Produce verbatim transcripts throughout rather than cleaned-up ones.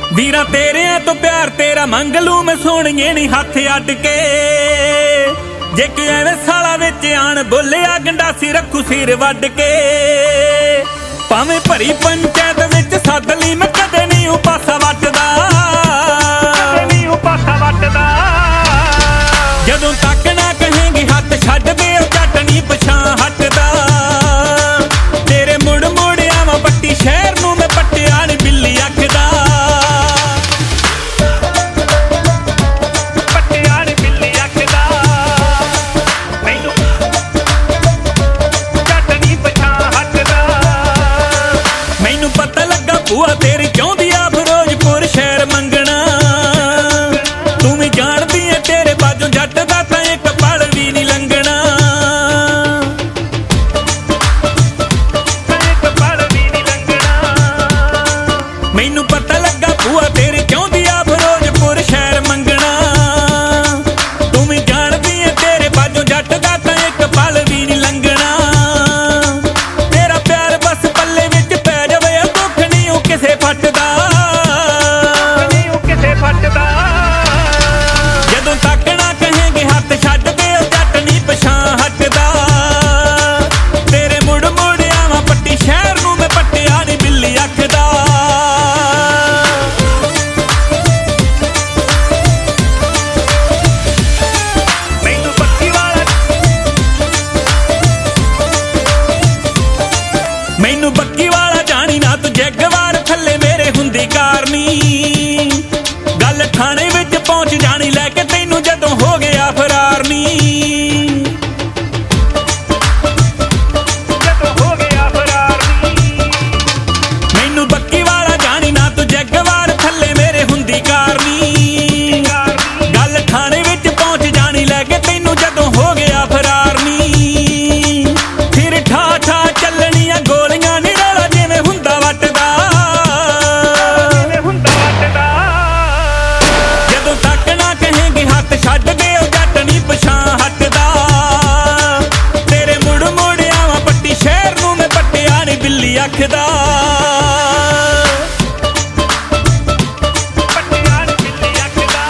ਵੀਰਾਂ ਤੇਰਿਆਂ ਤੋਂ ਪਿਆਰ ਤੇਰਾ ਮੰਗ ਲੂ ਮੈਂ ਸੋਹਣੀਏ ਨੀ ਹੱਥ ਅੱਡ ਕੇ। ਜੇ ਕਿ ਐਵੇਂ ਸਾਲਾ ਵਿੱਚ ਆਣ ਬੋਲਿਆ ਗੰਡਾਸੀ ਰੱਖੂ ਸਿਰ ਵੱਢ ਕੇ। ਭਾਵੇਂ ਭਰੀ ਪੰਚਾਇਤ ਵਿੱਚ ਸੱਦ ਲਈ ਮੈਂ ਕਦੇ ਨਹੀਂ ਉਹ ਪਾਸਾ ਵੱਟਦਾ, ਕਦੇ ਨਹੀਂ ਉਹ ਪਾਸਾ ਵੱਟਦਾ। ਜਦੋਂ ਤੱਕ ਨਾ ਕਹੇਂਗੀ ਹੱਥ ਛੱਡ ਦੇ ਉਹ ਜੱਟ ਨਹੀਂ ਪਛਾਂ ਹਟਦਾ। ਤੇਰੇ ਮੁੜ ਮੁੜ ਆਵਾਂ ਪੱਟੀ ਸ਼ਹਿਰ ਨੂੰ ਮੈਂ ਪੱਟਿਆ ਨੀ ਬਿੱਲੀ ਆਖਦਾ। ਪੱਟਿਆ ਨੀ ਬਿੱਲੀ ਆਖਦਾ। ਮੈਨੂੰ ਜੱਟ ਨਹੀਂ ਪਛਾਂ ਹਟਦਾ। ਮੈਨੂੰ ਪਤਾ ਲੱਗਾ ਭੂਆ ਤੇਰੀ ਚਾਹੁੰਦੀ ਆ ਫਿਰੋਜ਼ਪੁਰ ਸ਼ਹਿਰ ਮੰਗਣਾ। ਤੂੰ ਵੀ ਜਾਣਦੀ ਏ ਤੇਰੇ ਬਾਝੋਂ ਜੱਟ ਦਾ ਤਾਂ ਇੱਕ ਪਲ ਵੀ ਨਹੀਂ ਲੰਘਣਾ। ਇੱਕ ਪਲ ਵੀ ਨਹੀਂ ਲੰਘਣਾ। ਮੈਨੂੰ ਪਤਾ ਲੱਗਾ ਭੂਆ ਤੇਰੀ ਚਾਹੁੰਦੀ ਆ ਫਿਰੋਜ਼ਪੁਰ ਸ਼ਹਿਰ ਮੰਗਣਾ। ਤੂੰ ਵੀ ਜਾਣਦੀ ਏ ਤੇਰੇ ਬਾਝੋਂ ਜੱਟ ਦਾ ਤਾਂ ਇੱਕ ਪਲ ਵੀ ਨਹੀਂ ਲੰਘਣਾ। ਤੇਰਾ ਪਿਆਰ ਬਸ ਪੱਲੇ ਵਿੱਚ ਪੈ ਜਾਵੇ ਦੁੱਖ ਨਹੀਂ ਉਹ ਕਿਸੇ ਫੱਟਦਾ, ਨਹੀਂ ਉਹ ਕਿਸੇ ਫੱਟਦਾ। ਜਦੋਂ ਤੱਕ ਨਾ ਕਹੇਂਗੇ ਹੱਥ ਛੱਡ ਦੇ ਉਹ ਜੱਟ ਨਹੀਂ ਪਛਾਂ ਹਟਦਾ। ਤੇਰੇ ਮੁੜ ਮੁੜ ਆਵਾਂ ਪੱਟੀ ਸ਼ਹਿਰ ਨੂੰ ਮੈਂ ਪੱਟਿਆ ਨੀ ਬਿੱਲੀ ਆਖਦਾ। ਮੈਨੂੰ ਬੱਕੀ ਵਾਲਾ ਮੈਨੂੰ ਬੱਕੀ ਵਾਲਾ ਜਾਣੀ ਨਾ ਤੂੰ ਜੈਗਵਾਰ ਥੱਲੇ ਮੇਰੇ ਹੁੰਦੀ ਕਾਰਨੀ। ਗੱਲ ਥਾਣੇ ਵਿੱਚ ਪਹੁੰਚ ਜਾਣੀ ਲੈ ਕੇ ਤੈਨੂੰ ਜਦੋਂ ਹੋ ਗਿਆ ਫਰਾਰ ਨੀ। ਜਦੋਂ ਹੋ ਗਿਆ ਫਰਾਰ ਨੀ। ਮੈਨੂੰ ਬੱਕੀ ਵਾਲਾ ਜਾਣੀ ਨਾ ਤੂੰ ਜੈਗਵਾਰ ਥੱਲੇ ਮੇਰੇ ਹੁੰਦੀ ਕਾਰਨੀ। ਗੱਲ ਥਾਣੇ ਵਿੱਚ ਪਹੁੰਚ ਜਾਣੀ ਲੈ ਕੇ ਤੈਨੂੰ ਜਦੋਂ ਹੋ ਗਿਆ ਫਰਾਰ ਨੀ। ਫਿਰ ਠਾ ਠਾ ਚੱਲਣੀਆਂ ਗੋਲੀਆਂ ਨੀ ਰੌਲਾ ਜਿਵੇਂ ਹੁੰਦਾ ਵੱਟਦਾ, ਜਿਵੇਂ ਹੁੰਦਾ ਵੱਟਦਾ। ਜਦੋਂ ਤੱਕ ਨਾ ਕਹੇਂਗੀ ਹੱਥ ਛੱਡ ਦੇ ਉਹ ਜੱਟ ਨਹੀਂ ਪਛਾਂ ਹਟਦਾ। ਤੇਰੇ ਮੁੜ ਮੁੜ ਆਵਾਂ ਪੱਟੀ ਸ਼ਹਿਰ ਨੂੰ ਮੈਂ ਪੱਟਿਆ ਨੀ ਬਿੱਲੀ ਆਖਦਾ। ਪੱਟਿਆ ਨੀ ਬਿੱਲੀ ਆਖਦਾ।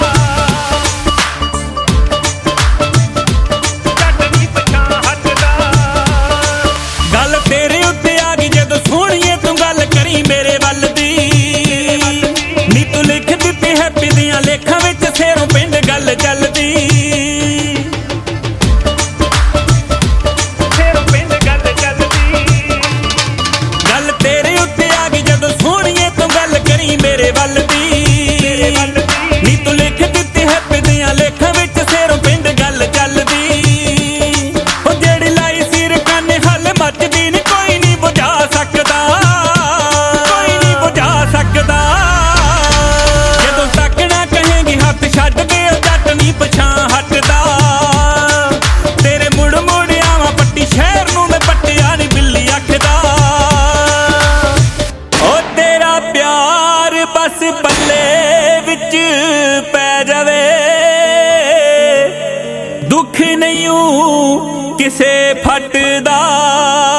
ਜੱਟ ਨਹੀਂ ਪਛਾਂ ਹਟਦਾ। ਗੱਲ ਤੇਰੇ ਉੱਤੇ ਆ ਗਈ ਜਦੋਂ ਸੋਹਣੀਏ ਤੂੰ ਗੱਲ ਕਰੀ ਮੇਰੇ ਵੱਲ ਦੀ। ਨੀ ਤੂੰ ਲਿਖ ਦਿੱਤੀ ਹੈਪੀ ਦੀਆਂ ਲੇਖਾਂ ਵਿੱਚ ਸੇਰੋਂ ਪਿੰਡ ਗੱਲ ਚੱਲਦੀ। ਸੇਰੋਂ ਪਿੰਡ ਗੱਲ ਚੱਲਦੀ। ਗੱਲ ਤੇਰੇ ਉੱਤੇ ਆ ਗਈ ਜਦੋਂ ਸੋਹਣੀਏ ਤੂੰ ਗੱਲ ਕਰੀ ਮੇਰੇ ਵੱਲ ਦੀ। ਨੀ ਤੂੰ ਲਿਖ ਦਿੱਤੀ ਹੈਪੀ ਦੀਆਂ ਲੇਖਾਂ ਵਿੱਚ ਸੇਰੋਂ ਪਿੰਡ ਗੱਲ ਚੱਲਦੀ। ਉਹ ਜਿਹੜੀ ਲਾਈ ਸਿਰ ਕੰਨ ਹੱਲ ਮੱਚਦੀ ਨੀ ਕੋਈ ਨਹੀਂ ਬੁਝਾ ਸਕਦਾ, ਕੋਈ ਨਹੀਂ ਬੁਝਾ ਸਕਦਾ। ਜਦੋਂ ਤੱਕ ਨਾ ਕਹੇਂਗੀ ਹੱਥ ਛੱਡ ਦੇ ਉਹ ਜੱਟ ਨਹੀਂ ਪਛਾਂ ਹਟਦਾ। ਤੇਰੇ ਮੁੜ ਮੁੜ ਆਵਾਂ ਪੱਟੀ ਸ਼ਹਿਰ ਨੂੰ ਮੈਂ ਪੱਟਿਆ ਨੀ ਬਿੱਲੀ ਆਖਦਾ। ਓ ਤੇਰਾ ਪਿਆਰ ਬਸ ਪੱਲੇ ਵਿੱਚ ਪੈ ਜਾਵੇ ਦੁੱਖ ਨਹੀਂ ਊ ਕਿਸੇ ਫੱਟਦਾ।